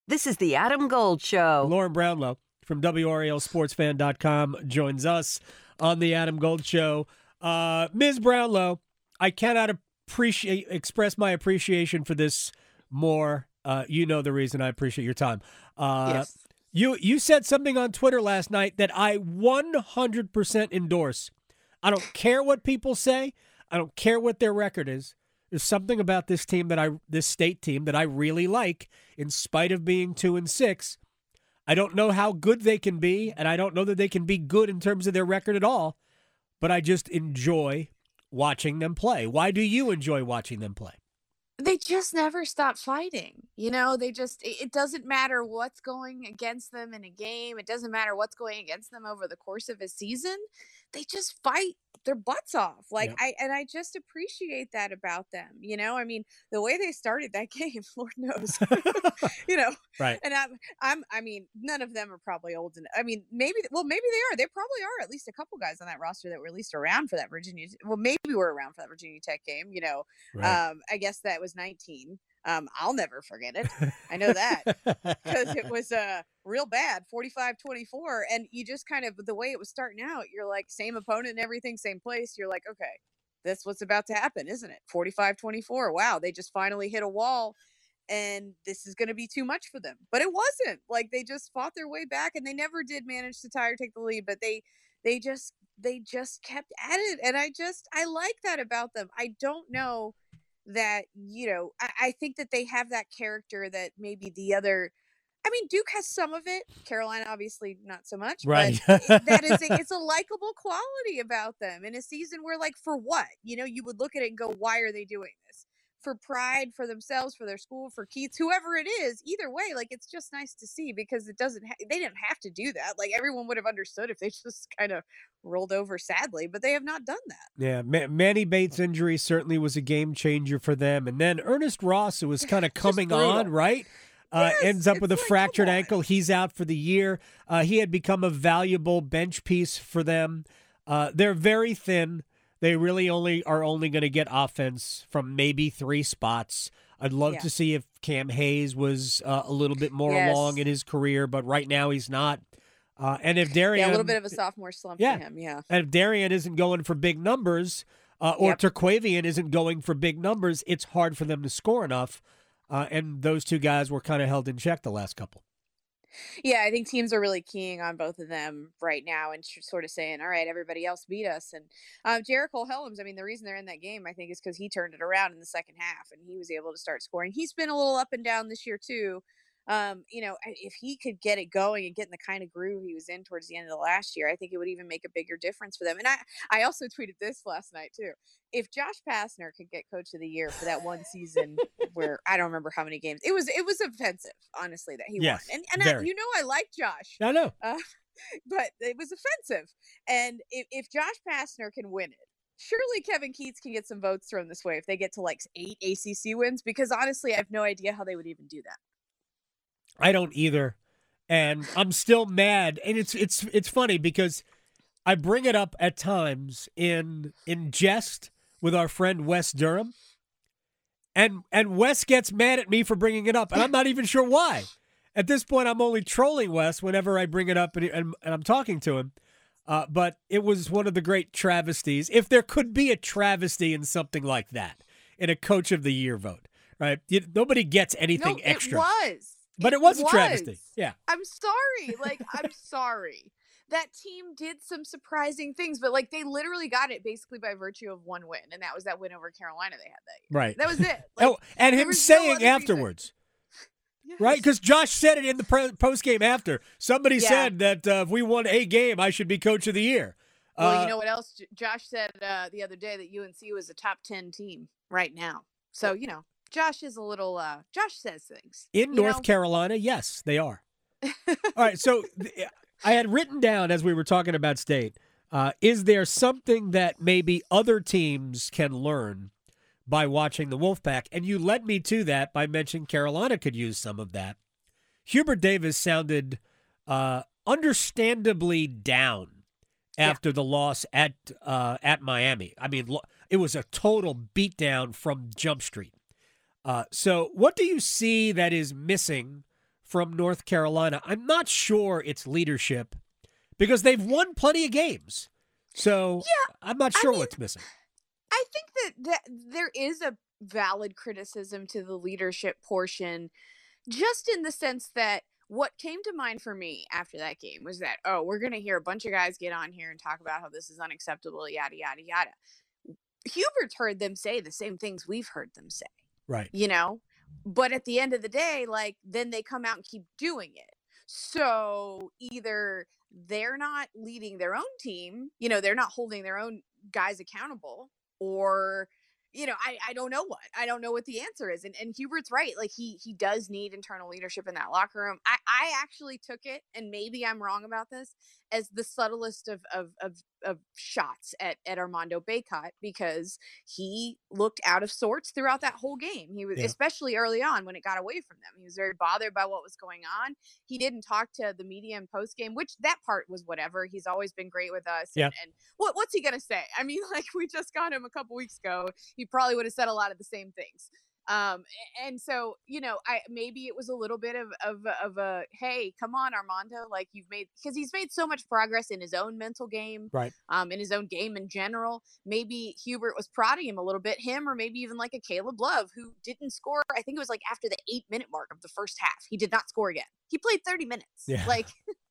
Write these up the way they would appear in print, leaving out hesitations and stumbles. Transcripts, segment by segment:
This is the Adam Gold Show. Lauren Brownlow from WRALSportsFan.com joins us on the Adam Gold Show. Ms. Brownlow, I cannot express my appreciation for this more. You know the reason I appreciate your time. Yes. You said something on Twitter last night that I 100% endorse. I don't care what people say. I don't care what their record is. There's something about this team this state team that I really like, in spite of being 2-6. I don't know how good they can be, and I don't know that they can be good in terms of their record at all, but I just enjoy watching them play. Why do you enjoy watching them play? They just never stop fighting. It doesn't matter what's going against them in a game. It doesn't matter what's going against them over the course of a season. They just fight their butts off. Yep. I just appreciate that about them. I mean, the way they started that game, Lord knows, Right. And I mean, none of them are probably old enough. I mean, maybe they are. They probably are at least a couple guys on that roster that were at least around for that Virginia. Well, maybe were around for that Virginia Tech game, Right. I guess that was 19. I'll never forget it. I know that because it was real bad, 45-24. And you just kind of, the way it was starting out, you're like, same opponent and everything, same place. You're like, okay, that's what's about to happen, isn't it? 45-24. Wow, they just finally hit a wall and this is going to be too much for them. But it wasn't. Like, they just fought their way back and they never did manage to tie or take the lead, but they just kept at it. And I like that about them. I don't know that, I think that they have that character that maybe the other, I mean, Duke has some of it. Carolina, obviously not so much, Right. but it's a likable quality about them in a season where, like, for what, you would look at it and go, why are they doing this? For pride, for themselves, for their school, for Keats, whoever it is, either way, like, it's just nice to see because they didn't have to do that. Like, everyone would have understood if they just kind of rolled over sadly, but they have not done that. Yeah, Manny Bates' injury certainly was a game changer for them. And then Ernest Ross, who was kind of coming on, right? Yes, ends up with a it's like, fractured come on. ankle. He's out for the year. He had become a valuable bench piece for them. They're very thin. They really are only going to get offense from maybe 3 spots. I'd love to see if Cam Hayes was a little bit more along in his career, but right now he's not. And if Darian, a little bit of a sophomore slump for him, and if Darian isn't going for big numbers, or Terquavian isn't going for big numbers, it's hard for them to score enough. And those two guys were kind of held in check the last couple. Yeah, I think teams are really keying on both of them right now and sort of saying, all right, everybody else beat us. And Jericho Helms, I mean, the reason they're in that game, I think, is because he turned it around in the second half and he was able to start scoring. He's been a little up and down this year, too. If he could get it going and get in the kind of groove he was in towards the end of the last year, I think it would even make a bigger difference for them. And I also tweeted this last night, too. If Josh Pastner could get Coach of the Year for that one season where I don't remember how many games, it was offensive, honestly, that he won. And I like Josh. I know. But it was offensive. And if Josh Pastner can win it, surely Kevin Keats can get some votes thrown this way if they get to like 8 ACC wins, because honestly, I have no idea how they would even do that. I don't either. And I'm still mad. And it's funny because I bring it up at times in jest with our friend Wes Durham. And Wes gets mad at me for bringing it up. And I'm not even sure why. At this point, I'm only trolling Wes whenever I bring it up and I'm talking to him. But it was one of the great travesties. If there could be a travesty in something like that, in a Coach of the Year vote, right? Nobody gets anything extra. It was. But it was a travesty. Yeah. I'm sorry. I'm sorry. That team did some surprising things, but they literally got it basically by virtue of one win, and that was that win over Carolina they had that year. Right. That was it. And him saying afterwards, yes. right? Because Josh said it in the post game after. Somebody said that if we won a game, I should be Coach of the Year. Well, you know what else? Josh said the other day that UNC was a top 10 team right now. So, Josh is a little, Josh says things. In North Carolina, yes, they are. All right, so I had written down as we were talking about state, is there something that maybe other teams can learn by watching the Wolfpack? And you led me to that by mentioning Carolina could use some of that. Hubert Davis sounded understandably down after the loss at Miami. I mean, it was a total beatdown from Jump Street. So what do you see that is missing from North Carolina. I'm not sure it's leadership because they've won plenty of games. So Yeah, I'm not sure what's missing. I think that there is a valid criticism to the leadership portion, just in the sense that what came to mind for me after that game was that, oh, we're going to hear a bunch of guys get on here and talk about how this is unacceptable, yada, yada, yada. Hubert's heard them say the same things we've heard them say, Right. But at the end of the day, like, then they come out and keep doing it. So either they're not leading their own team, they're not holding their own guys accountable, or I don't know what. I don't know what the answer is. And Hubert's right. Like, he does need internal leadership in that locker room. I actually took it, and maybe I'm wrong about this, as the subtlest of shots at Armando Bacot, because he looked out of sorts throughout that whole game. He was, especially early on when it got away from them. He was very bothered by what was going on. He didn't talk to the media in post game, which that part was whatever. He's always been great with us. Yeah. And what's he gonna say? I mean, like, we just got him a couple weeks ago. He probably would have said a lot of the same things. And so, maybe it was a little bit of a, hey, come on, Armando, like, because he's made so much progress in his own mental game, right? In his own game in general. Maybe Hubert was prodding him a little bit, him, or maybe even like a Caleb Love, who didn't score. I think it was like after the 8-minute mark of the first half, he did not score again. He played 30 minutes. Yeah. Like,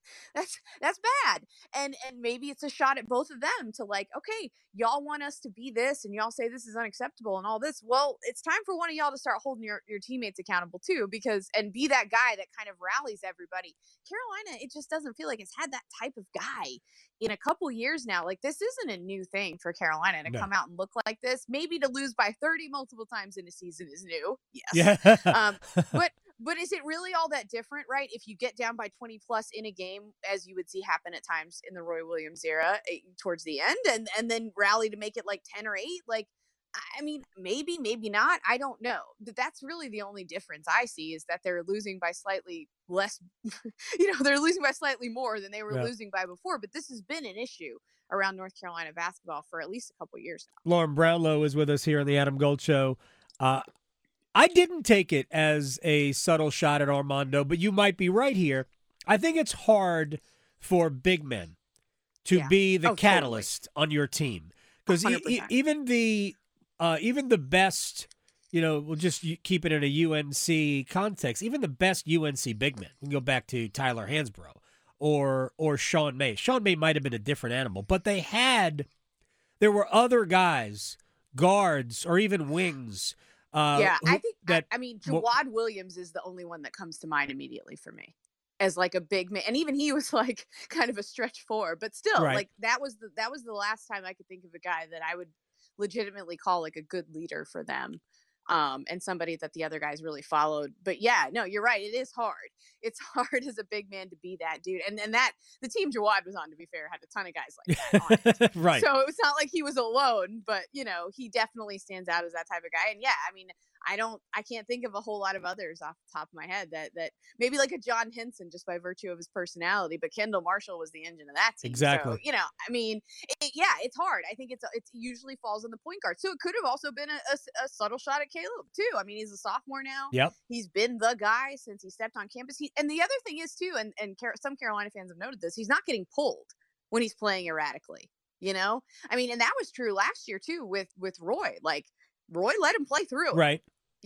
that's bad. And maybe it's a shot at both of them to, like, okay, y'all want us to be this, and y'all say this is unacceptable and all this. Well, it's time for one of y'all to start holding your teammates accountable too, and be that guy that kind of rallies everybody. Carolina, it just doesn't feel like it's had that type of guy in a couple years now. Like, this isn't a new thing for Carolina to come out and look like this. Maybe to lose by 30 multiple times in a season is new. Yes. Yeah. But is it really all that different, right? If you get down by 20 plus in a game, as you would see happen at times in the Roy Williams era towards the end, and then rally to make it like 10 or 8, like, I mean, maybe not. I don't know. But that's really the only difference I see, is that they're losing by slightly less, they're losing by slightly more than they were losing by before. But this has been an issue around North Carolina basketball for at least a couple years now. Lauren Brownlow is with us here on the Adam Gold Show. I didn't take it as a subtle shot at Armando, but you might be right here. I think it's hard for big men to be the catalyst on your team, because even the best, we'll just keep it in a UNC context. Even the best UNC big men, we can go back to Tyler Hansbrough or Sean May. Sean May might have been a different animal, but there were other guys, guards, or even wings. I think Jawad Williams is the only one that comes to mind immediately for me as like a big man, and even he was like kind of a stretch 4, but still, like, that was the last time I could think of a guy that I would legitimately call like a good leader for them. And somebody that the other guys really followed. But yeah, no, you're right. It is hard. It's hard as a big man to be that dude. And that the team Jawad was on, to be fair, had a ton of guys like that on it. Right. So it's not like he was alone, but he definitely stands out as that type of guy. And yeah, I mean, I can't think of a whole lot of others off the top of my head that maybe like a John Henson, just by virtue of his personality, but Kendall Marshall was the engine of that team. Exactly. So, I mean, it's hard. I think it usually falls on the point guard. So it could have also been a subtle shot at Caleb too. I mean, he's a sophomore now. Yep. He's been the guy since he stepped on campus. And the other thing is too, and some Carolina fans have noted this, he's not getting pulled when he's playing erratically. I mean, and that was true last year too with Roy. Like, Roy let him play through. Right.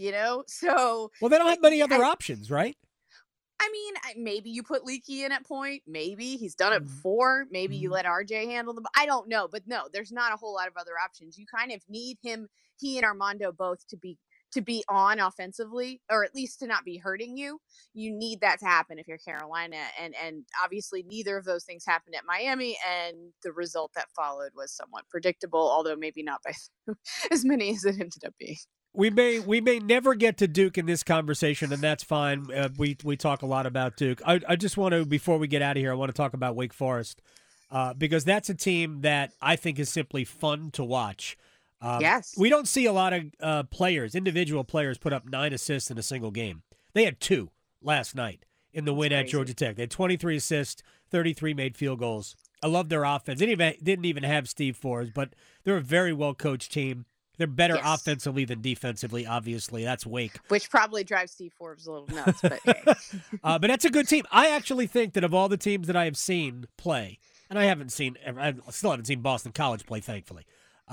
So. Well, they don't have many other options, right? I mean, maybe you put Leaky in at point. Maybe he's done it before. Maybe you let RJ handle them. I don't know. But no, there's not a whole lot of other options. You kind of need he and Armando both to be on offensively, or at least to not be hurting you. You need that to happen if you're Carolina. And obviously neither of those things happened at Miami. And the result that followed was somewhat predictable, although maybe not by as many as it ended up being. We may never get to Duke in this conversation, and that's fine. We talk a lot about Duke. I just want to, before we get out of here, I want to talk about Wake Forest, because that's a team that I think is simply fun to watch. Yes. We don't see a lot of individual players put up 9 assists in a single game. They had 2 last night in the win at Georgia Tech. They had 23 assists, 33 made field goals. I love their offense. They didn't even have Steve Forbes, but they're a very well-coached team. They're better Yes. offensively than defensively, obviously. That's Wake. Which probably drives Steve Forbes a little nuts, but hey. But that's a good team. I actually think that of all the teams that I have seen play, and I still haven't seen Boston College play, thankfully.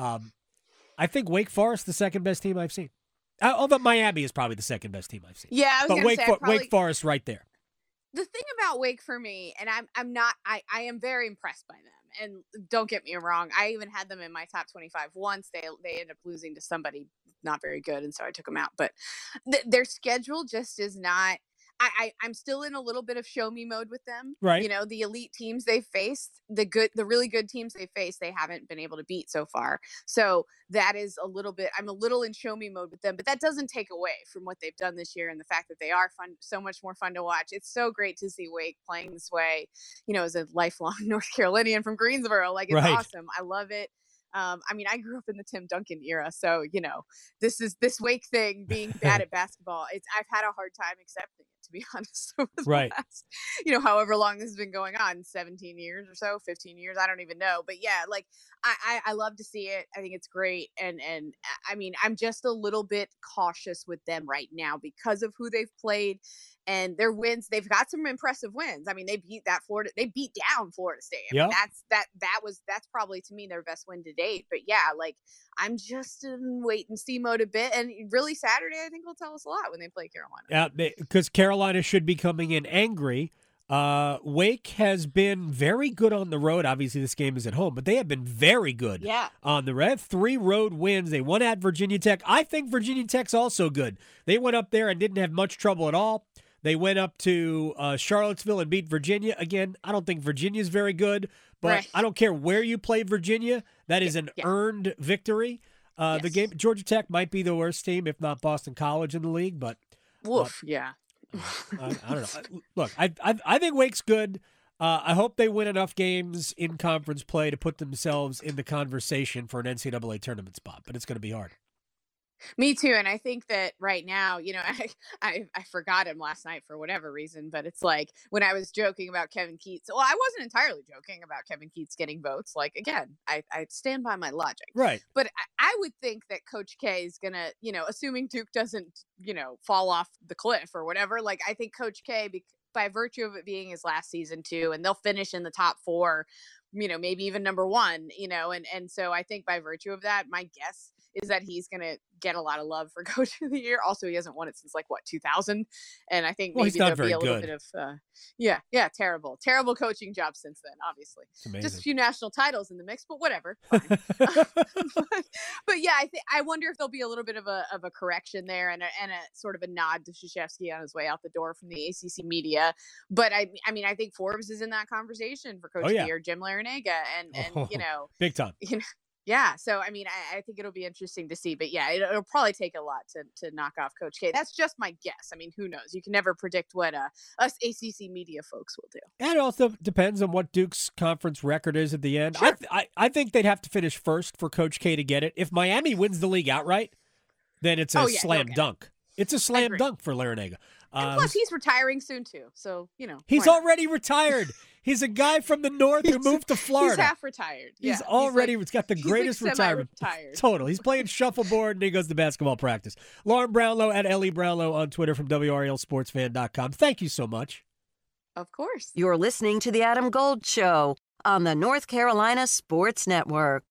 I think Wake Forest the second best team I've seen. Although Miami is probably the second best team I've seen. Yeah, I was But going to say, Wake Forest right there. The thing about Wake for me, and I am very impressed by them. And don't get me wrong, I even had them in my top 25 once. They ended up losing to somebody not very good, and so I took them out. But their schedule just is not. I'm still in a little bit of show me mode with them. Right. You know, the elite teams they faced, the really good teams they faced, they haven't been able to beat so far. So that is a little bit, I'm a little in show me mode with them, but that doesn't take away from what they've done this year and the fact that they are fun, so much more fun to watch. It's so great to see Wake playing this way, you know, as a lifelong North Carolinian from Greensboro. Like, it's awesome. I love it. I mean, I grew up in the Tim Duncan era, so you know, this Wake thing being bad at basketball. I've had a hard time accepting it, to be honest. Over the last, you know, however long this has been going on, 17 years or so, 15 years, I don't even know. But yeah, like I love to see it. I think it's great, and I mean, I'm just a little bit cautious with them right now because of who they've played. And their wins, they've got some impressive wins. I mean, they beat down Florida State. I mean, that's probably to me their best win to date. But yeah, like I'm just in wait and see mode a bit. And really Saturday, I think will tell us a lot when they play Carolina. Yeah, because Carolina should be coming in angry. Wake has been very good on the road. Obviously, this game is at home, but they have been very good on the road. 3 road wins. They won at Virginia Tech. I think Virginia Tech's also good. They went up there and didn't have much trouble at all. They went up to Charlottesville and beat Virginia. Again, I don't think Virginia's very good, but I don't care where you play Virginia. That is an earned victory. The game, Georgia Tech might be the worst team, if not Boston College in the league, but yeah. I don't know. Look, I think Wake's good. I hope they win enough games in conference play to put themselves in the conversation for an NCAA tournament spot, but it's going to be hard. Me too. And I think that right now, you know, I forgot him last night for whatever reason, but it's like when I was joking about Kevin Keats, well, I wasn't entirely joking about Kevin Keats getting votes. Like, again, I stand by my logic. Right. But I would think that Coach K is going to, you know, assuming Duke doesn't, you know, fall off the cliff or whatever, like I think Coach K, by virtue of it being his last season too, and they'll finish in the top 4, you know, maybe even number 1, you know, and so I think by virtue of that, my guess is that he's going to get a lot of love for Coach of the Year. Also, he hasn't won it since 2000. And I think maybe there'll be a little bit of, terrible coaching job since then, obviously. Just a few national titles in the mix, but whatever. Fine. but yeah, I wonder if there'll be a little bit of a correction there and a sort of a nod to Krzyzewski on his way out the door from the ACC media. But I mean, I think Forbes is in that conversation for Coach of the Year, Jim Larrañaga, and you know, big time. You know, yeah, so I mean, I think it'll be interesting to see, but yeah, it'll probably take a lot to knock off Coach K. That's just my guess. I mean, who knows? You can never predict what us ACC media folks will do. And it also depends on what Duke's conference record is at the end. Sure. I think they'd have to finish first for Coach K to get it. If Miami wins the league outright, then it's a slam dunk. It's a slam dunk for Larrañaga. And plus, he's retiring soon too, so you know he's already retired. He's a guy from the north who moved to Florida. He's half retired. He's already got the greatest retirement. Total. He's playing shuffleboard and he goes to basketball practice. Lauren Brownlow at Ellie Brownlow on Twitter from WRLSportsFan.com. Thank you so much. Of course. You're listening to The Adam Gold Show on the North Carolina Sports Network.